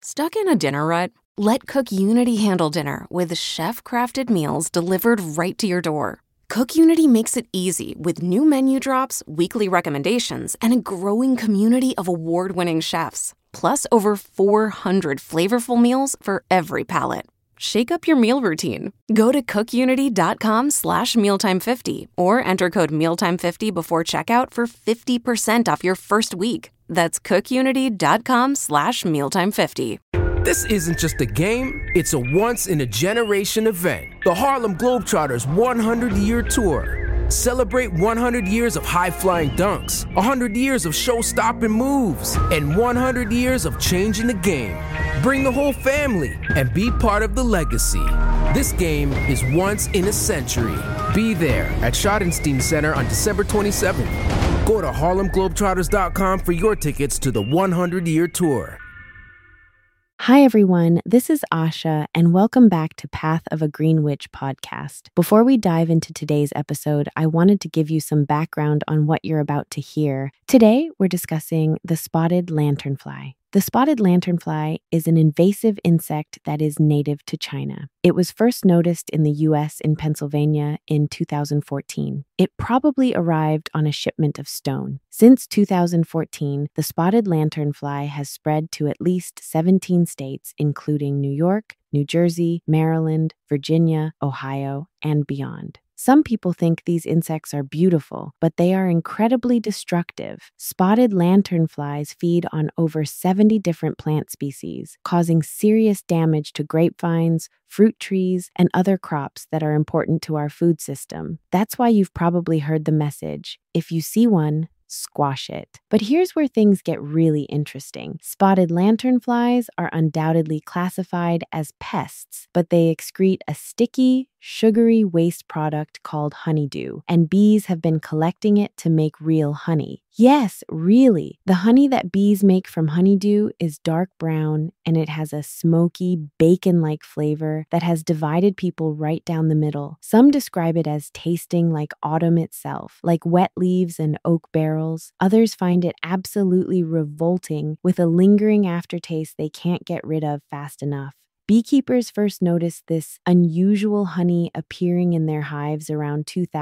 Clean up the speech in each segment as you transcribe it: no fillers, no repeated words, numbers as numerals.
Stuck in a dinner rut? Let CookUnity handle dinner with chef-crafted meals delivered right to your door. CookUnity makes it easy with new menu drops, weekly recommendations, and a growing community of award-winning chefs. Plus, over 400 flavorful meals for every palate. Shake up your meal routine. Go to cookunity.com/mealtime50 or enter code mealtime50 before checkout for 50% off your first week. That's cookunity.com/mealtime50. This isn't just a game, it's a once-in-a-generation event. The Harlem Globetrotters 100-year tour. Celebrate 100 years of high-flying dunks, 100 years of show-stopping moves, and 100 years of changing the game. Bring the whole family and be part of the legacy. This game is once in a century. Be there at Schottenstein Center on December 27th. Go to harlemglobetrotters.com for your tickets to the 100-year tour. Hi, everyone. This is Asha, and welcome back to Path of a Green Witch podcast. Before we dive into today's episode, I wanted to give you some background on what you're about to hear. Today, we're discussing the spotted lanternfly. The spotted lanternfly is an invasive insect that is native to China. It was first noticed in the U.S. in Pennsylvania in 2014. It probably arrived on a shipment of stone. Since 2014, the spotted lanternfly has spread to at least 17 states, including New York, New Jersey, Maryland, Virginia, Ohio, and beyond. Some people think these insects are beautiful, but they are incredibly destructive. Spotted lanternflies feed on over 70 different plant species, causing serious damage to grapevines, fruit trees, and other crops that are important to our food system. That's why you've probably heard the message, if you see one, squash it. But here's where things get really interesting. Spotted lanternflies are undoubtedly classified as pests, but they excrete a sticky, sugary waste product called honeydew, and bees have been collecting it to make real honey. Yes, really. The honey that bees make from honeydew is dark brown, and it has a smoky, bacon-like flavor that has divided people right down the middle. Some describe it as tasting like autumn itself, like wet leaves and oak barrels. Others find it absolutely revolting, with a lingering aftertaste they can't get rid of fast enough. Beekeepers first noticed this unusual honey appearing in their hives around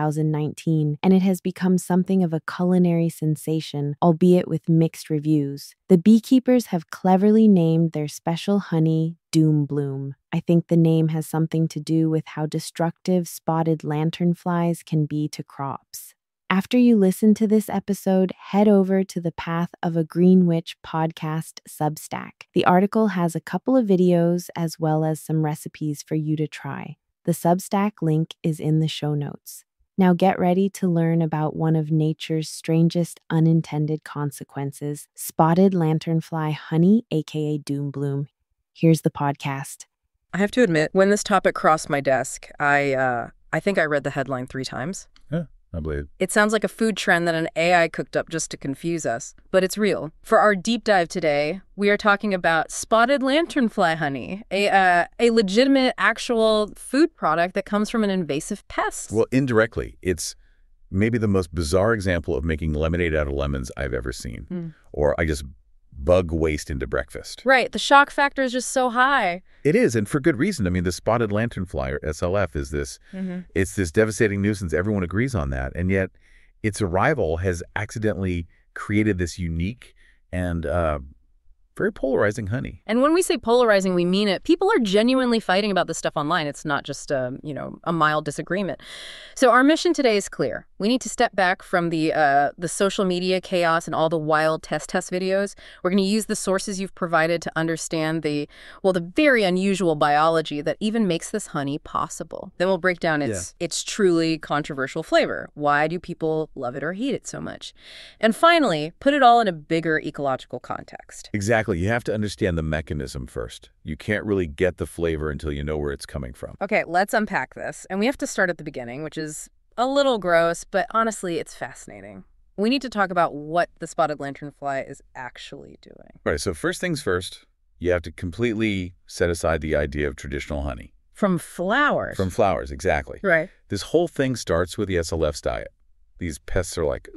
2019, and it has become something of a culinary sensation, albeit with mixed reviews. The beekeepers have cleverly named their special honey Doom Bloom. I think the name has something to do with how destructive spotted lanternflies can be to crops. After you listen to this episode, head over to the Path of a Green Witch podcast Substack. The article has a couple of videos as well as some recipes for you to try. The Substack link is in the show notes. Now get ready to learn about one of nature's strangest unintended consequences, spotted lanternfly honey, aka Doom Bloom. Here's the podcast. I have to admit, when this topic crossed my desk, I think I read the headline 3 times. Yeah. I believe. It sounds like a food trend that an AI cooked up just to confuse us, but it's real. For our deep dive today, we are talking about spotted lanternfly honey, a legitimate, actual food product that comes from an invasive pest. Well, indirectly, it's maybe the most bizarre example of making lemonade out of lemons I've ever seen. Or I just bug waste into breakfast. Right. The shock factor is just so high. It is, and for good reason. I mean, the spotted lanternfly, or SLF, is this, it's this devastating nuisance. Everyone agrees on that. And yet its arrival has accidentally created this unique and very polarizing honey. And when we say polarizing, we mean it. People are genuinely fighting about this stuff online. It's not just a mild disagreement. So our mission today is clear. We need to step back from the social media chaos and all the wild test videos. We're going to use the sources you've provided to understand the very unusual biology that even makes this honey possible. Then we'll break down its truly controversial flavor. Why do people love it or hate it so much? And finally, put it all in a bigger ecological context. Exactly. You have to understand the mechanism first. You can't really get the flavor until you know where it's coming from. Okay, let's unpack this. And we have to start at the beginning, which is a little gross, but honestly, it's fascinating. We need to talk about what the spotted lanternfly is actually doing. Right, so first things first, you have to completely set aside the idea of traditional honey. From flowers? From flowers, exactly. Right. This whole thing starts with the SLF's diet. These pests are like,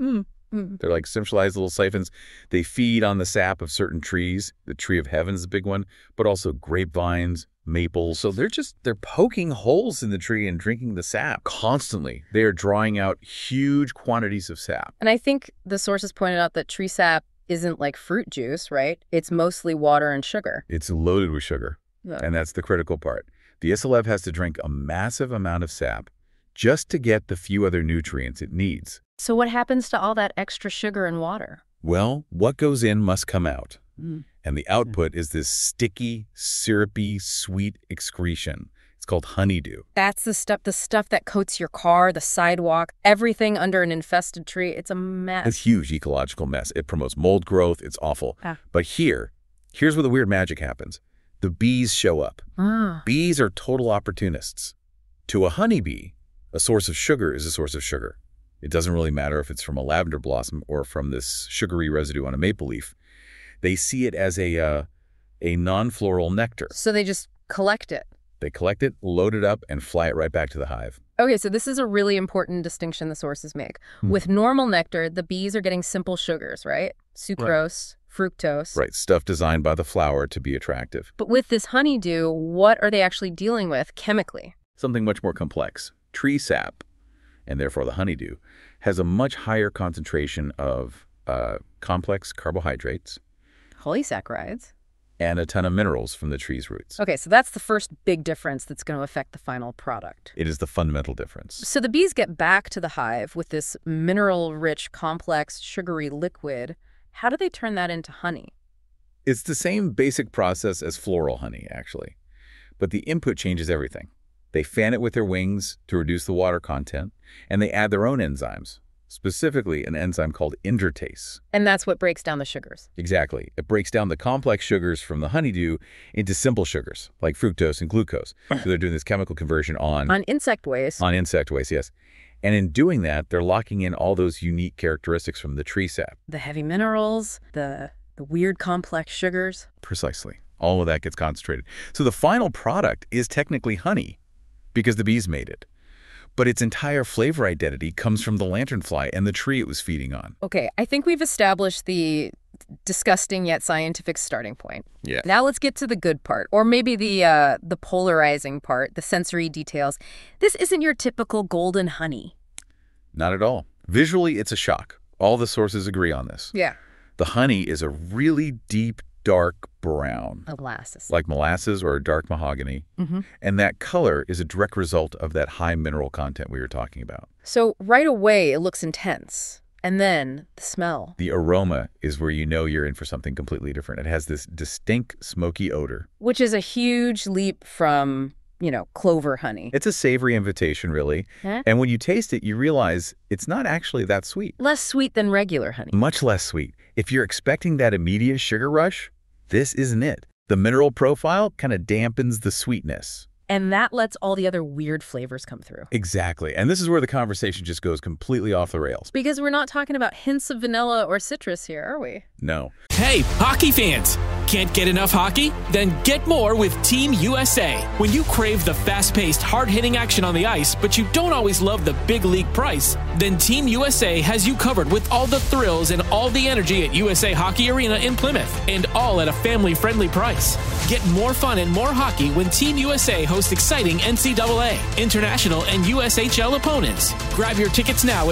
They're like centralized little siphons. They feed on the sap of certain trees. The tree of heaven is a big one, but also grapevines, maples. So they're poking holes in the tree and drinking the sap constantly. They are drawing out huge quantities of sap. And I think the sources pointed out that tree sap isn't like fruit juice, right? It's mostly water and sugar. It's loaded with sugar, and that's the critical part. The SLF has to drink a massive amount of sap just to get the few other nutrients it needs. So what happens to all that extra sugar and water? Well, what goes in must come out. And the output is this sticky, syrupy, sweet excretion. It's called honeydew. That's the stuff that coats your car, the sidewalk, everything under an infested tree. It's a mess. It's a huge ecological mess. It promotes mold growth. It's awful. But here's where the weird magic happens. The bees show up. Bees are total opportunists. To a honeybee, a source of sugar is a source of sugar. It doesn't really matter if it's from a lavender blossom or from this sugary residue on a maple leaf. They see it as a non-floral nectar. So they just collect it. They collect it, load it up, and fly it right back to the hive. Okay, so this is a really important distinction the sources make. With normal nectar, the bees are getting simple sugars, right? Sucrose, fructose. Right, stuff designed by the flower to be attractive. But with this honeydew, what are they actually dealing with chemically? Something much more complex. Tree sap, and therefore the honeydew, has a much higher concentration of complex carbohydrates. Polysaccharides. And a ton of minerals from the tree's roots. Okay, so that's the first big difference that's going to affect the final product. It is the fundamental difference. So the bees get back to the hive with this mineral-rich, complex, sugary liquid. How do they turn that into honey? It's the same basic process as floral honey, actually. But the input changes everything. They fan it with their wings to reduce the water content, and they add their own enzymes, specifically an enzyme called invertase. And that's what breaks down the sugars. Exactly. It breaks down the complex sugars from the honeydew into simple sugars, like fructose and glucose. So they're doing this chemical conversion on insect waste. On insect waste, yes. And in doing that, they're locking in all those unique characteristics from the tree sap. The heavy minerals, the weird complex sugars. Precisely. All of that gets concentrated. So the final product is technically honey because the bees made it. But its entire flavor identity comes from the lanternfly and the tree it was feeding on. Okay, I think we've established the disgusting yet scientific starting point. Yeah. Now let's get to the good part, or maybe the polarizing part, the sensory details. This isn't your typical golden honey. Not at all. Visually, it's a shock. All the sources agree on this. Yeah. The honey is a really deep, dark brown. Molasses. Like molasses or dark mahogany. And that color is a direct result of that high mineral content we were talking about. So right away, it looks intense. And then the smell. The aroma is where you know you're in for something completely different. It has this distinct smoky odor. Which is a huge leap from, clover honey. It's a savory invitation, really. Huh? And when you taste it, you realize it's not actually that sweet. Less sweet than regular honey. Much less sweet. If you're expecting that immediate sugar rush, this isn't it. The mineral profile kind of dampens the sweetness. And that lets all the other weird flavors come through. Exactly. And this is where the conversation just goes completely off the rails. Because we're not talking about hints of vanilla or citrus here, are we? No. Hey, hockey fans! Can't get enough hockey? Then get more with Team USA. When you crave the fast-paced, hard-hitting action on the ice, but you don't always love the big league price, then Team USA has you covered with all the thrills and all the energy at USA Hockey Arena in Plymouth, and all at a family-friendly price. Get more fun and more hockey when Team USA hosts exciting NCAA, international, and USHL opponents. Grab your tickets now at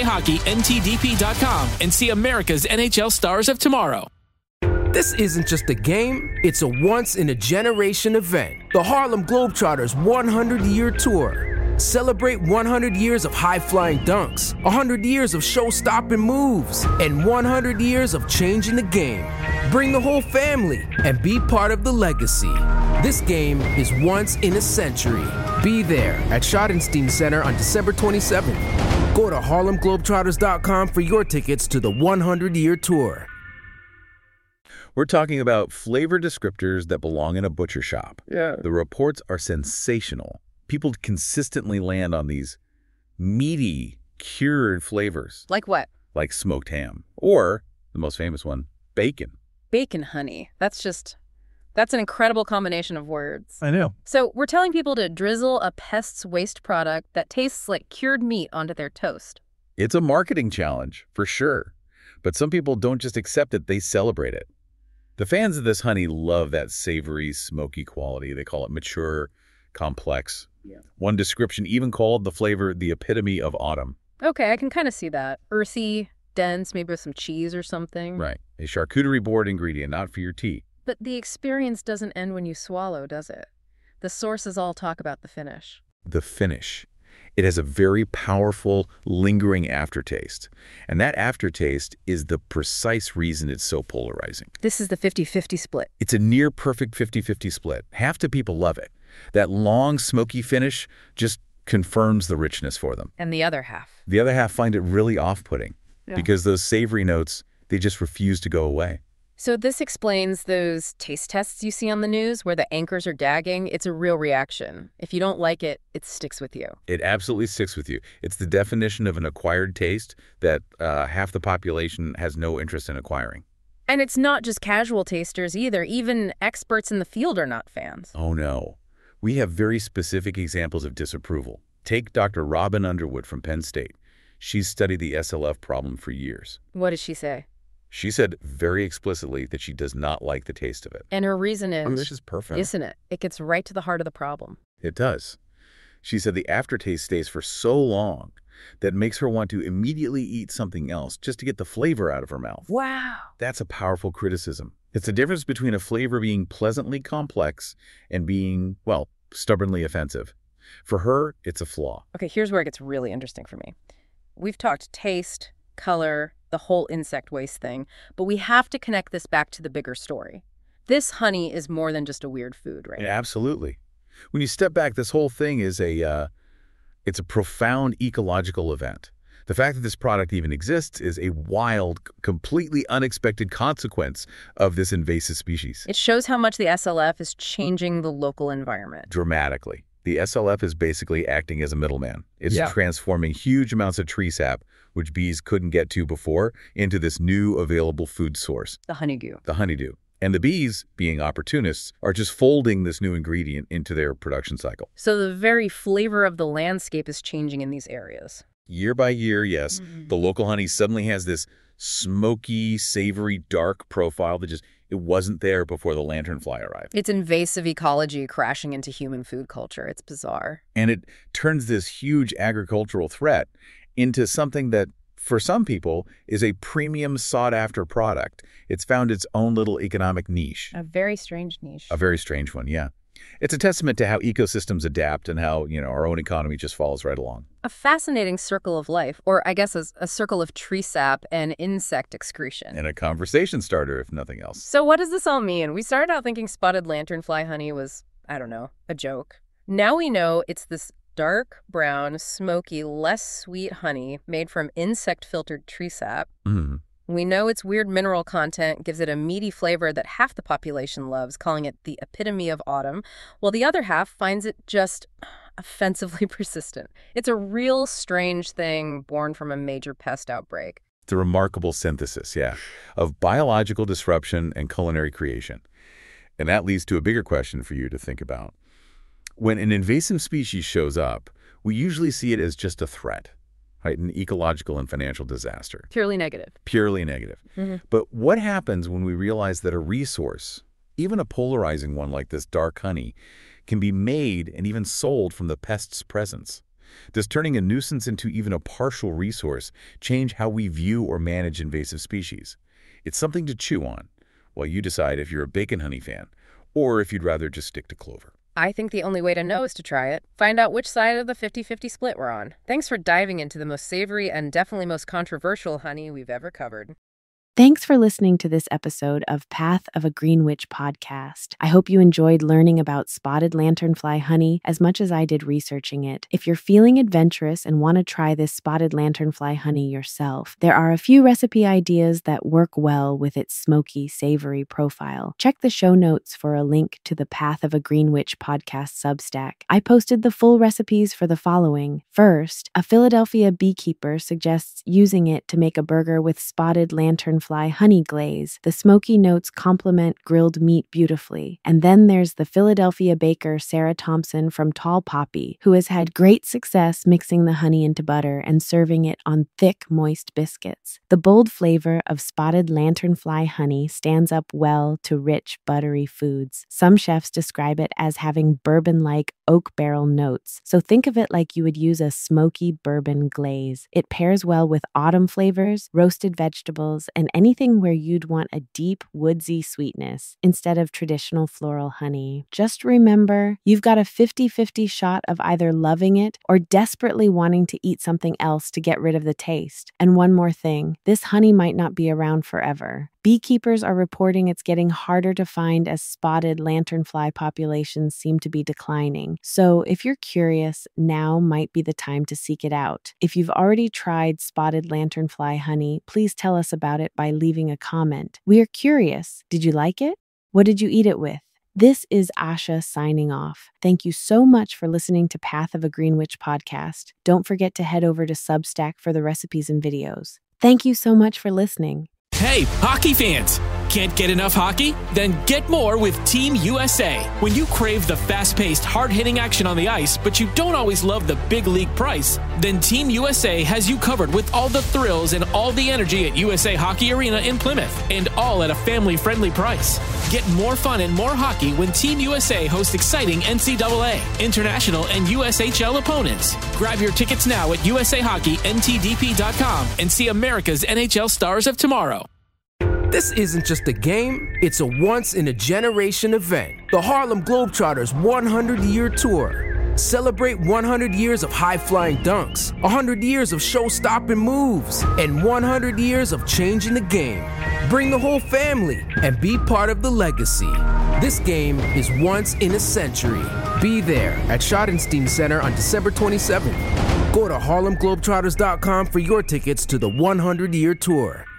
USAHockeyNTDP.com and see America's NHL stars of tomorrow. This isn't just a game, it's a once-in-a-generation event. The Harlem Globetrotters 100-year tour. Celebrate 100 years of high-flying dunks, 100 years of show-stopping moves, and 100 years of changing the game. Bring the whole family and be part of the legacy. This game is once in a century. Be there at Schottenstein Center on December 27th. Go to HarlemGlobetrotters.com for your tickets to the 100-year tour. We're talking about flavor descriptors that belong in a butcher shop. Yeah. The reports are sensational. People consistently land on these meaty, cured flavors. Like what? Like smoked ham. Or, the most famous one, bacon. Bacon honey. That's an incredible combination of words. I know. So we're telling people to drizzle a pest's waste product that tastes like cured meat onto their toast. It's a marketing challenge, for sure. But some people don't just accept it, they celebrate it. The fans of this honey love that savory, smoky quality. They call it mature, complex. Yeah. One description even called the flavor the epitome of autumn. Okay, I can kind of see that. Earthy, dense, maybe with some cheese or something. Right. A charcuterie board ingredient, not for your tea. But the experience doesn't end when you swallow, does it? The sources all talk about the finish. The finish. It has a very powerful, lingering aftertaste. And that aftertaste is the precise reason it's so polarizing. This is the 50-50 split. It's a near-perfect 50-50 split. Half the people love it. That long, smoky finish just confirms the richness for them. And the other half? The other half find it really off-putting because those savory notes, they just refuse to go away. So this explains those taste tests you see on the news where the anchors are gagging. It's a real reaction. If you don't like it, it sticks with you. It absolutely sticks with you. It's the definition of an acquired taste that half the population has no interest in acquiring. And it's not just casual tasters either. Even experts in the field are not fans. Oh, no. We have very specific examples of disapproval. Take Dr. Robin Underwood from Penn State. She's studied the SLF problem for years. What does she say? She said very explicitly that she does not like the taste of it. And her reason is... this is perfect. Isn't it? It gets right to the heart of the problem. It does. She said the aftertaste stays for so long that makes her want to immediately eat something else just to get the flavor out of her mouth. Wow. That's a powerful criticism. It's the difference between a flavor being pleasantly complex and being, well, stubbornly offensive. For her, it's a flaw. Okay, here's where it gets really interesting for me. We've talked taste, color, the whole insect waste thing, but we have to connect this back to the bigger story. This honey is more than just a weird food, right? Yeah, absolutely. When you step back, this whole thing is it's a profound ecological event. The fact that this product even exists is a wild, completely unexpected consequence of this invasive species. It shows how much the SLF is changing the local environment. Dramatically. The SLF is basically acting as a middleman. It's transforming huge amounts of tree sap, which bees couldn't get to before, into this new available food source. The honeydew. The honeydew. And the bees, being opportunists, are just folding this new ingredient into their production cycle. So the very flavor of the landscape is changing in these areas. Year by year, yes, the local honey suddenly has this smoky, savory, dark profile that just, it wasn't there before the lanternfly arrived. It's invasive ecology crashing into human food culture. It's bizarre. And it turns this huge agricultural threat into something that, for some people, is a premium sought-after product. It's found its own little economic niche. A very strange niche. A very strange one, yeah. It's a testament to how ecosystems adapt and how, our own economy just follows right along. A fascinating circle of life, or I guess a circle of tree sap and insect excretion. And a conversation starter, if nothing else. So what does this all mean? We started out thinking spotted lanternfly honey was, I don't know, a joke. Now we know it's this dark brown, smoky, less sweet honey made from insect-filtered tree sap. Mm-hmm. We know its weird mineral content gives it a meaty flavor that half the population loves, calling it the epitome of autumn, while the other half finds it just offensively persistent. It's a real strange thing born from a major pest outbreak. It's a remarkable synthesis, of biological disruption and culinary creation. And that leads to a bigger question for you to think about. When an invasive species shows up, we usually see it as just a threat. Right, an ecological and financial disaster. Purely negative. Purely negative. Mm-hmm. But what happens when we realize that a resource, even a polarizing one like this dark honey, can be made and even sold from the pest's presence? Does turning a nuisance into even a partial resource change how we view or manage invasive species? It's something to chew on while you decide if you're a bacon honey fan or if you'd rather just stick to clover. I think the only way to know is to try it. Find out which side of the 50-50 split we're on. Thanks for diving into the most savory and definitely most controversial honey we've ever covered. Thanks for listening to this episode of Path of a Green Witch podcast. I hope you enjoyed learning about spotted lanternfly honey as much as I did researching it. If you're feeling adventurous and want to try this spotted lanternfly honey yourself, there are a few recipe ideas that work well with its smoky, savory profile. Check the show notes for a link to the Path of a Green Witch podcast Substack. I posted the full recipes for the following. First, a Philadelphia beekeeper suggests using it to make a burger with spotted lanternfly lanternfly honey glaze. The smoky notes complement grilled meat beautifully. And then there's the Philadelphia baker Sarah Thompson from Tall Poppy, who has had great success mixing the honey into butter and serving it on thick, moist biscuits. The bold flavor of spotted lanternfly honey stands up well to rich, buttery foods. Some chefs describe it as having bourbon-like oak barrel notes, so think of it like you would use a smoky bourbon glaze. It pairs well with autumn flavors, roasted vegetables, and anything where you'd want a deep, woodsy sweetness instead of traditional floral honey. Just remember, you've got a 50-50 shot of either loving it or desperately wanting to eat something else to get rid of the taste. And one more thing, this honey might not be around forever. Beekeepers are reporting it's getting harder to find as spotted lanternfly populations seem to be declining. So if you're curious, now might be the time to seek it out. If you've already tried spotted lanternfly honey, please tell us about it by leaving a comment. We are curious. Did you like it? What did you eat it with? This is Asha signing off. Thank you so much for listening to Path of a Green Witch podcast. Don't forget to head over to Substack for the recipes and videos. Thank you so much for listening. Hey, hockey fans! Can't get enough hockey? Then get more with Team USA. When you crave the fast-paced, hard-hitting action on the ice, but you don't always love the big league price, then Team USA has you covered with all the thrills and all the energy at USA Hockey Arena in Plymouth, and all at a family-friendly price. Get more fun and more hockey when Team USA hosts exciting NCAA, international, and USHL opponents. Grab your tickets now at usahockeynTDP.com and see America's NHL stars of tomorrow. This isn't just a game, it's a once-in-a-generation event. The Harlem Globetrotters 100-year tour. Celebrate 100 years of high-flying dunks, 100 years of show-stopping moves, and 100 years of changing the game. Bring the whole family and be part of the legacy. This game is once in a century. Be there at Schottenstein Center on December 27th. Go to HarlemGlobetrotters.com for your tickets to the 100-year tour.